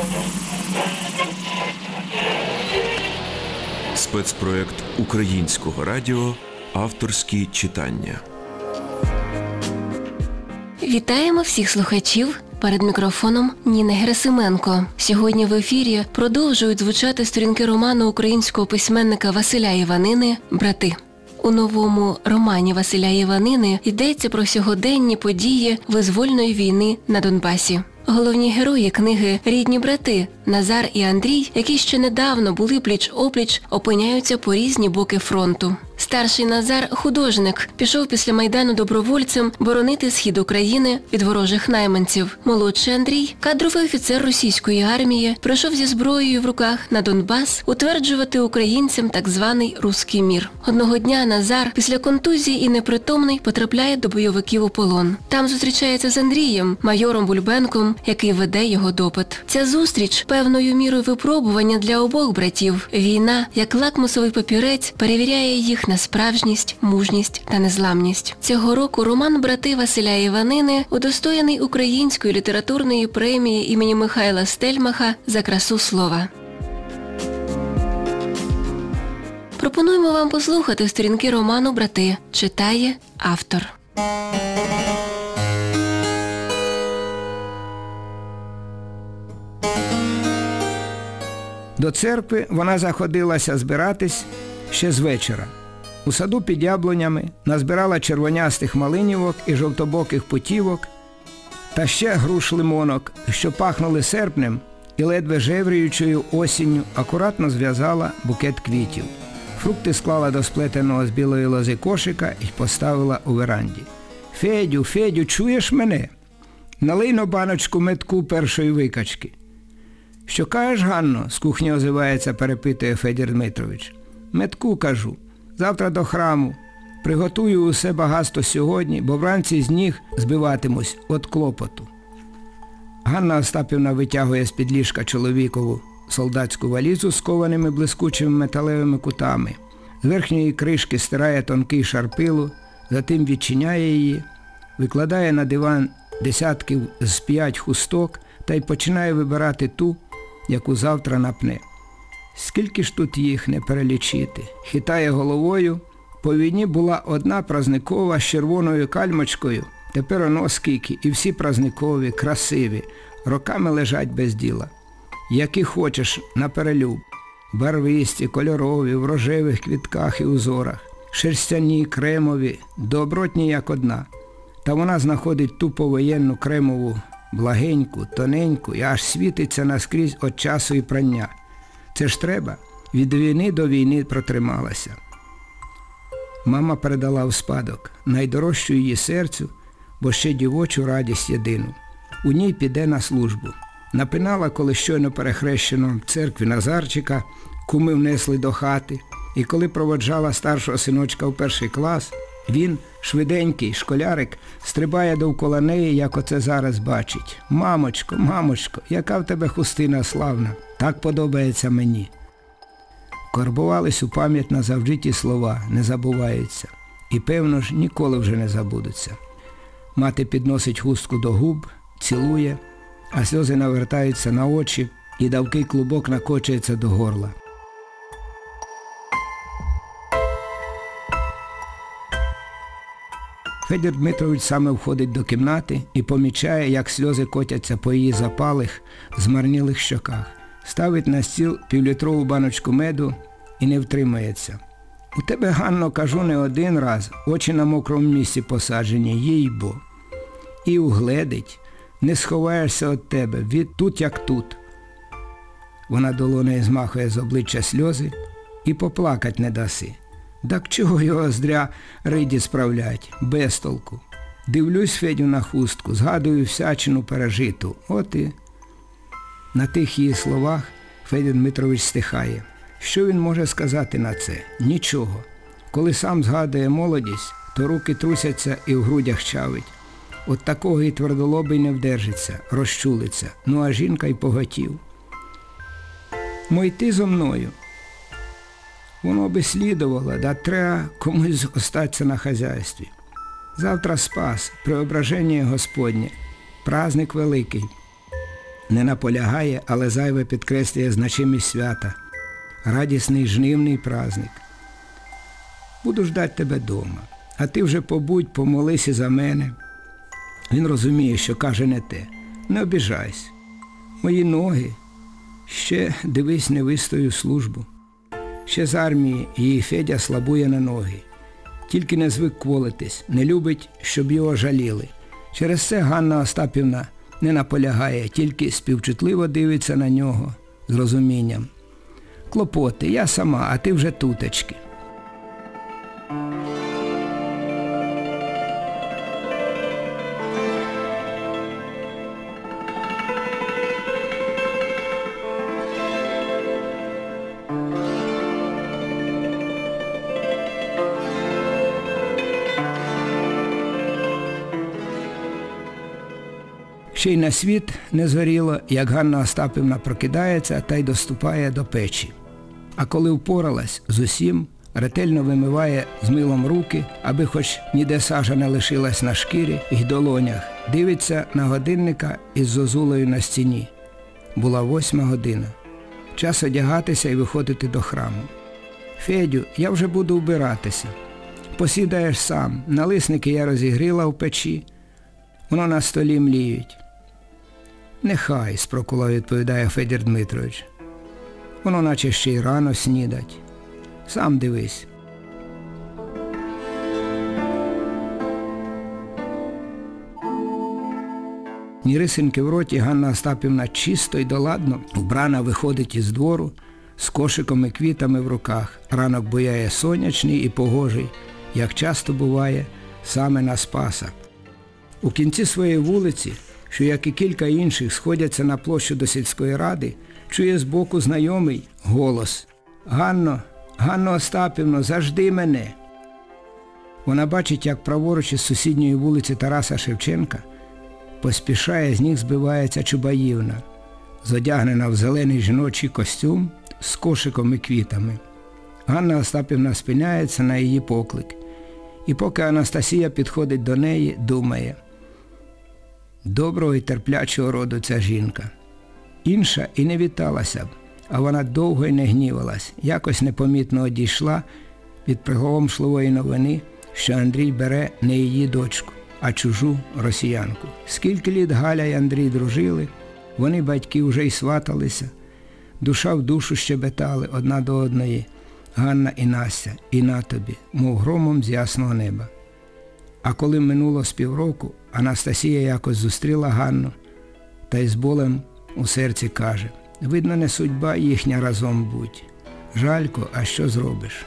Спецпроект Українського радіо «Авторські читання». Вітаємо всіх слухачів. Перед мікрофоном Ніна Герасименко. Сьогодні в ефірі продовжують звучати сторінки роману українського письменника Василя Іванини «Брати». У новому романі Василя Іванини йдеться про сьогоденні події визвольної війни на Донбасі. Головні герої книги – рідні брати Назар і Андрій, які ще недавно були пліч-опліч, опиняються по різні боки фронту. Старший Назар – художник, пішов після Майдану добровольцем боронити схід України від ворожих найманців. Молодший Андрій – кадровий офіцер російської армії, прийшов зі зброєю в руках на Донбас утверджувати українцям так званий «Руський мір». Одного дня Назар після контузії і непритомний потрапляє до бойовиків у полон. Там зустрічається з Андрієм, майором Бульбенком, який веде його допит. Ця зустріч – певною мірою випробування для обох братів. Війна, як лакмусовий папірець, перевіряє їх на справжність, мужність та незламність. Цього року роман «Брати» Василя Іванини удостоєний Української літературної премії імені Михайла Стельмаха за красу слова. Пропонуємо вам послухати сторінки роману «Брати». Читає автор. До церкви вона заходилася збиратись ще з вечора. У саду під яблунями назбирала червонястих малинівок і жовтобоких путівок та ще груш лимонок, що пахнули серпнем і ледве жевріючою осінню акуратно зв'язала букет квітів. Фрукти склала до сплетеного з білої лози кошика і поставила у веранді. Федю, чуєш мене? Налий-но баночку метку першої викачки». «Що кажеш, Ганно?» – з кухні озивається, перепитує Федір Дмитрович. «Метку, кажу. Завтра до храму. Приготую усе багатство сьогодні, бо вранці з ніг збиватимусь від клопоту». Ганна Остапівна витягує з-під ліжка чоловікову солдатську валізу з кованими блискучими металевими кутами. З верхньої кришки стирає тонкий шар пилу, затим відчиняє її, викладає на диван десятків з 5 хусток та й починає вибирати ту, яку завтра напне. Скільки ж тут їх не перелічити? Хитає головою. По війні була одна празникова з червоною кальмочкою, тепер оно скільки, і всі празникові, красиві, роками лежать без діла. Які хочеш наперелюб, барвисті, кольорові, в рожевих квітках і узорах, шерстяні, кремові, добротні як одна. Та вона знаходить ту повоєнну кремову, благеньку, тоненьку і аж світиться наскрізь від часу і прання. Це ж треба. Від війни до війни протрималася. Мама передала в спадок найдорожчу її серцю, бо ще дівочу радість єдину. У ній піде на службу. Напинала, коли щойно перехрещено в церкві Назарчика, куми внесли до хати, і коли проводжала старшого синочка в перший клас, він, швиденький школярик, стрибає довкола неї, як оце зараз бачить. Мамочко, яка в тебе хустина славна, так подобається мені». Карбувались у пам'ять назавжди ті слова, не забуваються. І, певно ж, ніколи вже не забудуться. Мати підносить хустку до губ, цілує, а сльози навертаються на очі, і давкий клубок накочується до горла. Федір Дмитрович саме входить до кімнати і помічає, як сльози котяться по її запалих, змарнілих щоках. Ставить на стіл півлітрову баночку меду і не втримається. «У тебе, Ганно, кажу не один раз, очі на мокрому місці посаджені, їй-бо. І угледить, не сховаєшся від тебе, від тут як тут». Вона долонею змахує з обличчя сльози і поплакать не даси. Так чого його здря риді справлять, без толку. Дивлюсь Федю на хустку, згадую всячину пережиту. От і... На тих її словах Федір Дмитрович стихає. Що він може сказати на це? Нічого. Коли сам згадує молодість, то руки трусяться і в грудях чавить. От такого і твердолобий не вдержиться, розчулиться. Ну а жінка й поготів. «Мо йти зо мною». Воно би слідувало, да треба комусь остатися на хазяйстві. Завтра Спас, Преображення Господнє, праздник великий. не наполягає, але зайве підкреслює значимість свята. Радісний жнивний праздник. Буду ждать тебе дома, а ти вже побудь, помолись і за мене. Він розуміє, що каже не те. Не обіжайся. Мої ноги. Ще, дивись, не вистою службу. Ще з армії її Федя слабує на ноги. Тільки не звик кволитись, не любить, щоб його жаліли. Через це Ганна Остапівна не наполягає, тільки співчутливо дивиться на нього з розумінням. Клопоти, я сама, а ти вже тутечки. Ще й на світ не згоріло, як Ганна Остапівна прокидається та й доступає до печі. А коли впоралась з усім, ретельно вимиває з милом руки, аби хоч ніде сажа не лишилась на шкірі й долонях, дивиться на годинника із зозулею на стіні. Була 8 година. Час одягатися і виходити до храму. Федю, я вже буду вбиратися. Посідаєш сам, налисники я розігріла в печі, воно на столі мліють. Нехай, спрокуло відповідає Федір Дмитрович. Воно наче ще й рано снідать. Сам дивись. Ні рисинки в роті, Ганна Остапівна чисто й доладно вбрана виходить із двору з кошиком і квітами в руках. Ранок буяє сонячний і погожий, як часто буває саме на Спаса. У кінці своєї вулиці, що як і кілька інших сходяться на площу до сільської ради, чує збоку знайомий голос. Ганно Остапівно, зажди мене. Вона бачить, як праворуч із сусідньої вулиці Тараса Шевченка поспішає, з ніг збивається Чубаївна, зодягнена в зелений жіночий костюм з кошиком і квітами. Ганна Остапівна спиняється на її поклик. І поки Анастасія підходить до неї, думає: доброго і терплячого роду ця жінка. Інша і не віталася б, а вона довго й не гнівалась, якось непомітно одійшла від приголомшливої новини, що Андрій бере не її дочку, а чужу росіянку. Скільки літ Галя й Андрій дружили, вони, батьки, вже й сваталися, душа в душу щебетали одна до одної, Ганна і Настя, і на тобі, мов громом з ясного неба. А коли минуло з півроку, Анастасія якось зустріла Ганну та й з болем у серці каже: видно, не судьба їхня разом будь. Жалько, а що зробиш?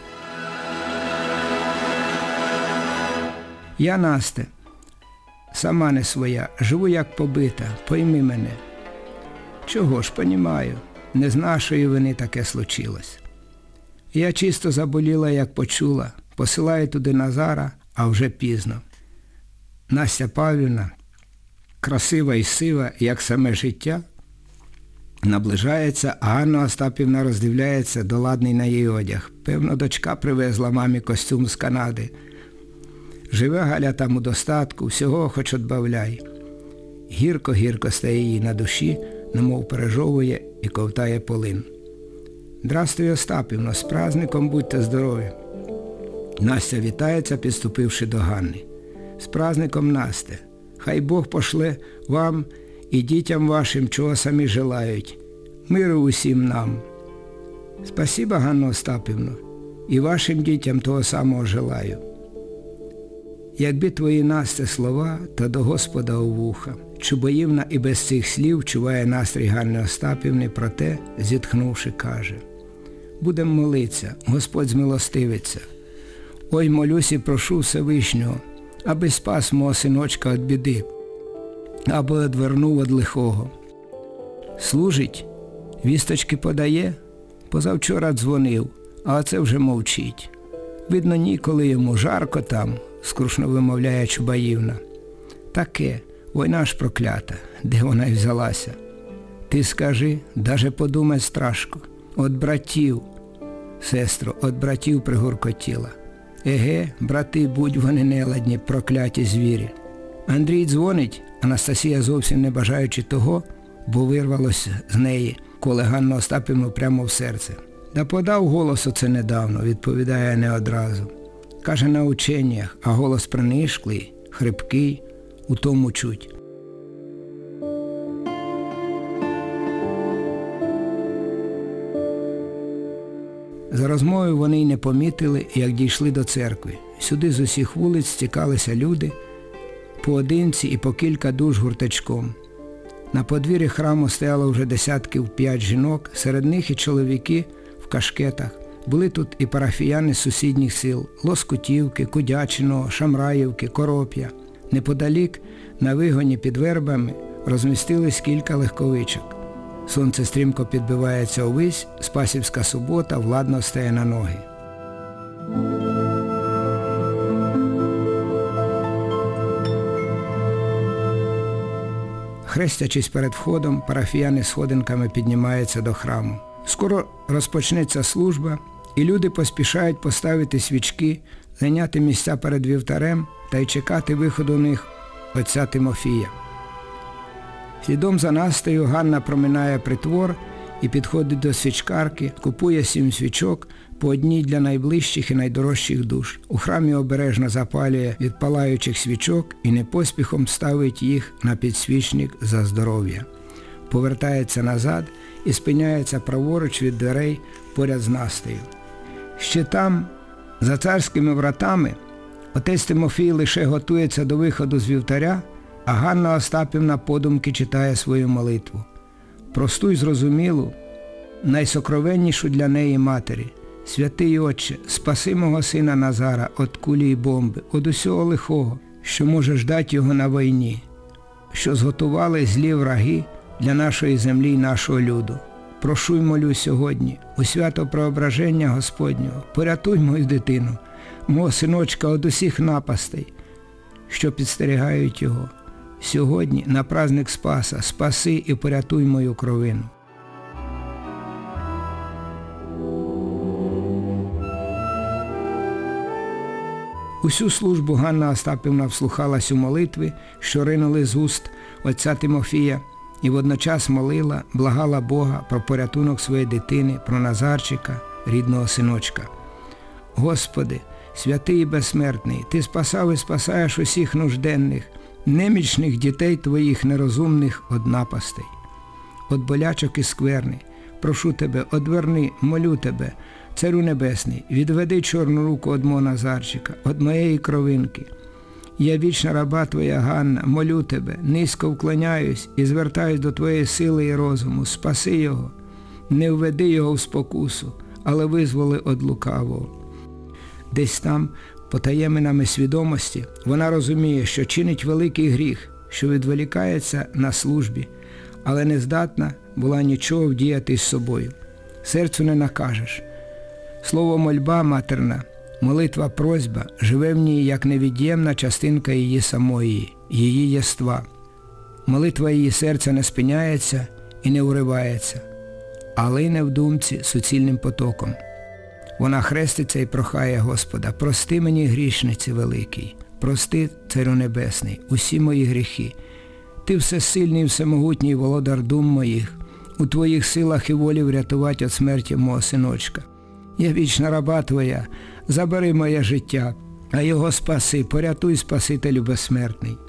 Я, Насте, сама не своя, живу як побита, пойми мене. Чого ж, понімаю, не з нашої вини таке случилось. Я чисто заболіла, як почула, посилаю туди Назара, а вже пізно. Настя Павлівна, красива і сива, як саме життя, наближається, а Ганна Остапівна роздивляється доладний на її одяг. Певно, дочка привезла мамі костюм з Канади. Живе Галя там у достатку, всього хоч отбавляй. Гірко-гірко стає їй на душі, немов пережовує і ковтає полин. Здрастуй, Остапівно, з праздником будьте здорові. Настя вітається, підступивши до Ганни. З праздником, Насте. Хай Бог пошле вам і дітям вашим, чого самі желають. Миру усім нам. Спасіба, Ганно Остапівно, і вашим дітям того самого желаю. Якби твої, Насте, слова, то до Господа у вуха. Чубаївна і без цих слів чуває настрій Ганни Остапівни, проте, зітхнувши, каже: будем молитися, Господь змилостивиться. Ой, молюсь і прошу Всевишнього, аби спас мого синочка від біди, аби одвернув від лихого. Служить, вісточки подає, позавчора дзвонив, а оце вже мовчить. Видно, ніколи йому, жарко там, скрушно вимовляє Чубаївна. Таке, війна ж проклята, де вона й взялася. Ти скажи, даже подумать страшно. От братів, сестро, от братів пригуркотіла. Еге, брати, будь вони неладні, прокляті звірі. Андрій дзвонить, Анастасія, зовсім не бажаючи того, бо вирвалося з неї коле Ганну Остапівну прямо в серце. «Да подав голос оце недавно», відповідає не одразу. Каже, на ученнях, а голос принишклий, хрипкий, у тому чуть. За розмовою вони й не помітили, як дійшли до церкви. Сюди з усіх вулиць стікалися люди, поодинці і по кілька душ гурточком. На подвір'ї храму стояло вже десятків 5 жінок, серед них і чоловіки в кашкетах. Були тут і парафіяни з сусідніх сіл – Лоскутівки, Кудячиного, Шамраївки, Короп'я. Неподалік, на вигоні під вербами, розмістились кілька легковичок. Сонце стрімко підбивається увесь, Спасівська субота владно стає на ноги. Хрестячись перед входом, парафіяни сходинками піднімаються до храму. Скоро розпочнеться служба, і люди поспішають поставити свічки, зайняти місця перед вівтарем та й чекати виходу у них отця Тимофія. Слідом за Настею Ганна проминає притвор і підходить до свічкарки, купує 7 свічок, по одній для найближчих і найдорожчих душ. У храмі обережно запалює від палаючих свічок і непоспіхом ставить їх на підсвічник за здоров'я. Повертається назад і спиняється праворуч від дверей поряд з Настею. Ще там, за царськими вратами, отець Тимофій лише готується до виходу з вівтаря, а Ганна Остапівна подумки читає свою молитву. Просту й зрозумілу, найсокровеннішу для неї матері. «Святий Отче, спаси мого сина Назара від кулі й бомби, від усього лихого, що може ждати його на війні, що зготували злі враги для нашої землі й нашого люду. Прошу й молю сьогодні, у свято Преображення Господнього, порятуй мою дитину, мого синочка від усіх напастей, що підстерігають його. Сьогодні, на праздник Спаса, спаси і порятуй мою кровину». Усю службу Ганна Остапівна вслухалась у молитви, що ринули з уст отця Тимофія, і водночас молила, благала Бога про порятунок своєї дитини, про Назарчика, рідного синочка. «Господи, святий і безсмертний, Ти спасав і спасаєш усіх нужденних, немічних дітей Твоїх нерозумних од напастей, од болячок і скверни. Прошу Тебе, одверни, молю Тебе, Царю Небесний, відведи чорну руку од мого Назарчика, од моєї кровинки. Я вічна раба Твоя Ганна, молю Тебе, низько вклоняюсь і звертаюсь до Твоєї сили і розуму. Спаси його, не введи його в спокусу, але визволи од лукавого». Десь там, потаєминами свідомості, вона розуміє, що чинить великий гріх, що відволікається на службі, але не здатна була нічого вдіяти з собою. Серцю не накажеш. Слово мольба матерна, молитва просьба живе в ній як невід'ємна частинка її самої, її єства. Молитва її серця не спиняється і не уривається, а лине в думці суцільним потоком. Вона хреститься і прохає Господа: «Прости мені, грішниці великий, прости, Царю Небесний, усі мої гріхи. Ти всесильний і всемогутній володар дум моїх, у Твоїх силах і волі врятувати від смерті мого синочка. Я вічна раба Твоя, забери моє життя, а його спаси, порятуй, Спасителю безсмертний».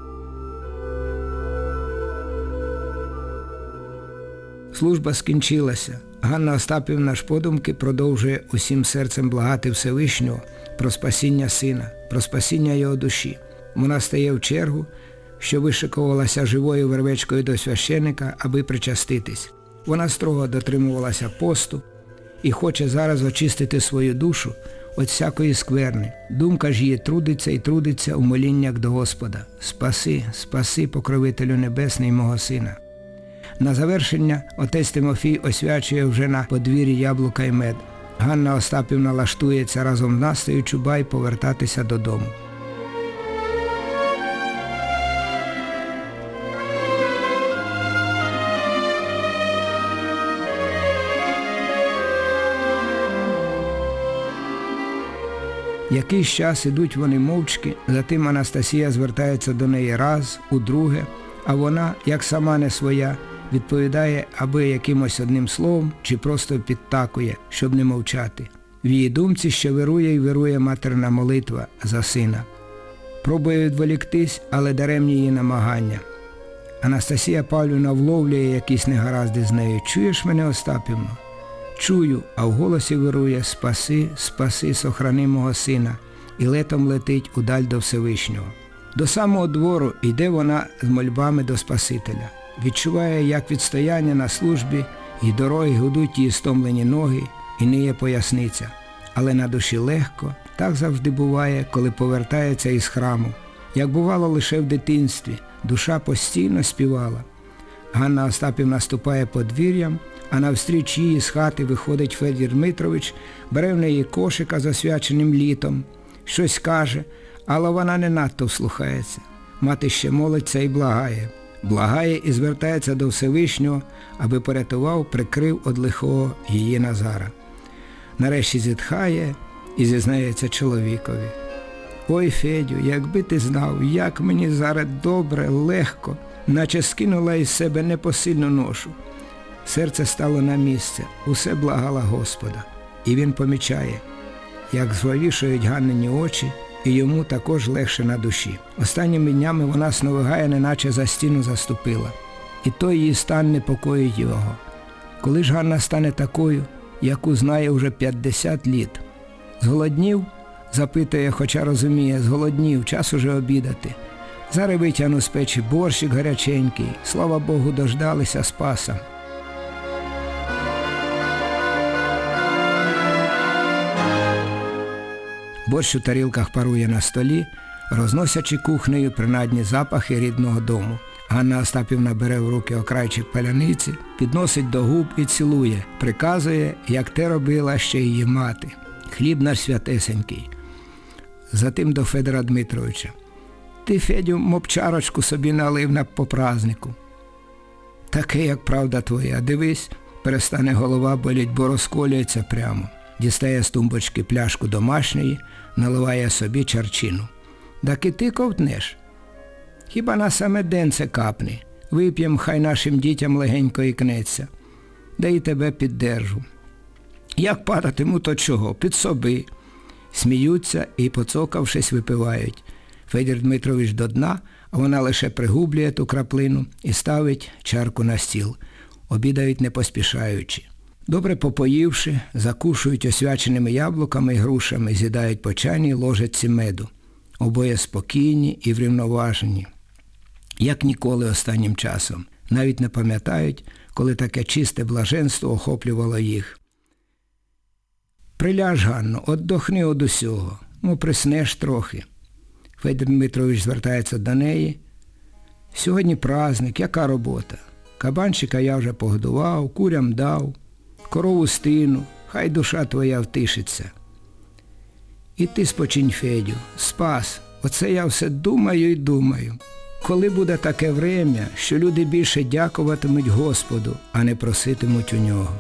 Служба скінчилася. Ганна Остапівна ж подумки продовжує усім серцем благати Всевишнього про спасіння сина, про спасіння його душі. Вона стає в чергу, що вишикувалася живою вервечкою до священика, аби причаститись. Вона строго дотримувалася посту і хоче зараз очистити свою душу від всякої скверни. Думка ж її трудиться і трудиться у моліннях до Господа: «Спаси, спаси, покровителю небесний мого сина». На завершення отець Тимофій освячує вже на подвір'ї яблука й мед. Ганна Остапівна лаштується разом з Настею Чубай повертатися додому. Якийсь час ідуть вони мовчки, затим Анастасія звертається до неї раз, удруге, а вона, як сама не своя, відповідає аби якимось одним словом чи просто підтакує, щоб не мовчати. В її думці ще вирує і вирує материна молитва за сина. Пробує відволіктись, але даремні її намагання. Анастасія Павлівна вловлює якісь негаразди з нею. «Чуєш мене, Остапівно?» «Чую», а в голосі вирує «Спаси, спаси, сохрани мого сина», і летом летить удаль до Всевишнього. До самого двору йде вона з мольбами до Спасителя. Відчуває, як відстояння на службі і дороги гудуть її стомлені ноги, і ниє поясниця. Але на душі легко, так завжди буває, коли повертається із храму. Як бувало лише в дитинстві, душа постійно співала. Ганна Остапівна ступає подвір'ям, а навстріч її з хати виходить Федір Дмитрович, бере в неї кошика з освяченим літом, щось каже, але вона не надто вслухається. Мати ще молиться і благає. Благає і звертається до Всевишнього, аби порятував, прикрив од лихого її Назара. Нарешті зітхає і зізнається чоловікові. «Ой, Федю, якби ти знав, як мені зараз добре, легко, наче скинула із себе непосильну ношу». Серце стало на місце, усе благала Господа. І він помічає, як звавішують Ганнині очі, і йому також легше на душі. Останніми днями вона сновигає, неначе за стіну заступила. І той її стан непокоїть його. Коли ж Ганна стане такою, яку знає уже 50 літ? «Зголоднів?» – запитує, хоча розуміє, зголоднів, час уже обідати. Зараз витягну з печі борщик гаряченький, слава Богу, дождалися Спаса. Борщ у тарілках парує на столі, розносячи кухнею принадні запахи рідного дому. Ганна Остапівна бере в руки окрайчик паляниці, підносить до губ і цілує, приказує, як те робила ще її мати. «Хліб наш святесенький». Затим до Федора Дмитровича. «Ти, Федю, мопчарочку собі налив по празнику». «Таке, як правда твоя. Дивись, перестане голова боліть, бо розколюється прямо». Дістає з тумбочки пляшку домашньої, наливає собі чарчину. «Так і ти ковтнеш? Хіба на саме день це капне? Вип'єм, хай нашим дітям легенько ікнеться. Да і тебе піддержу». «Як падатиму, то чого? Під соби». Сміються і, поцокавшись, випивають. Федір Дмитрович до дна, а вона лише пригублює ту краплину і ставить чарку на стіл. Обідають не поспішаючи. Добре попоївши, закушують освяченими яблуками і грушами, з'їдають по чайній ложечці меду. Обоє спокійні і врівноважені, як ніколи останнім часом. Навіть не пам'ятають, коли таке чисте блаженство охоплювало їх. «Приляж, Ганно, отдохни од усього, приснеш трохи». Федір Дмитрович звертається до неї. «Сьогодні праздник, яка робота? Кабанчика я вже погодував, курям дав, корову стину, хай душа твоя втишиться». «І ти спочинь, Федю, Спас, оце я все думаю і думаю. Коли буде таке врем'я, що люди більше дякуватимуть Господу, а не проситимуть у нього».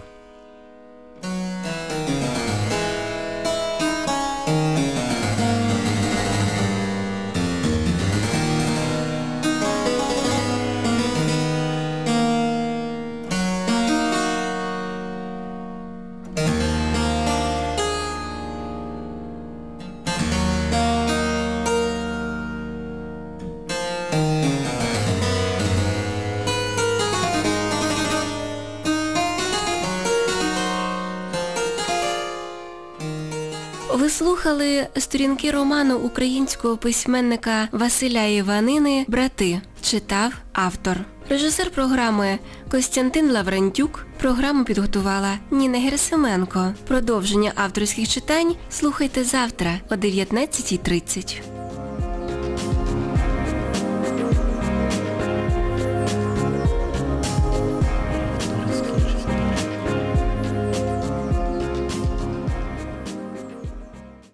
Ви слухали сторінки роману українського письменника Василя Іванини «Брати». Читав автор. Режисер програми Костянтин Лаврентюк. Програму підготувала Ніна Герасименко. Продовження авторських читань слухайте завтра о 19:30.